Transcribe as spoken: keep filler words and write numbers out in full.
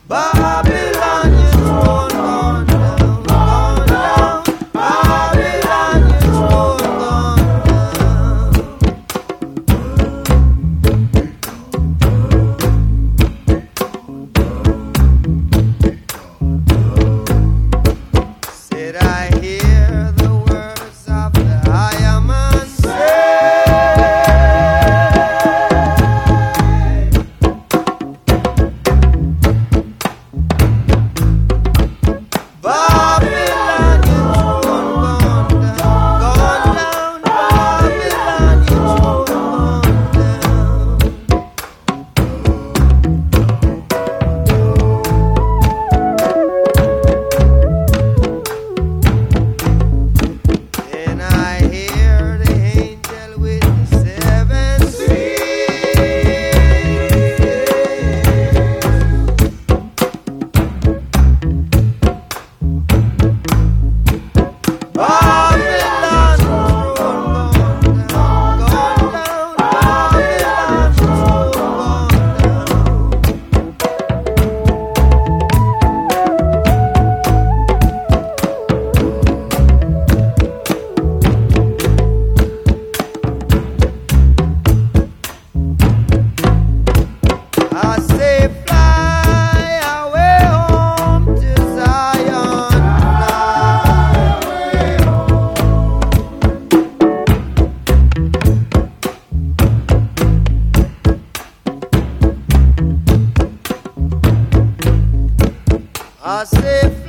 Babylon, you thrown gone down, gone down. Babylon, you thrown gone down. Said I hear the words of the higher man say, Babylon, you thrown gone down, gone down. Babylon, you thrown gone down. And I hear the angel with the seven Babylon, thrown gone down, gone down. Babylon, thrown gone down. I say fly away home to Zion, fly away home. I say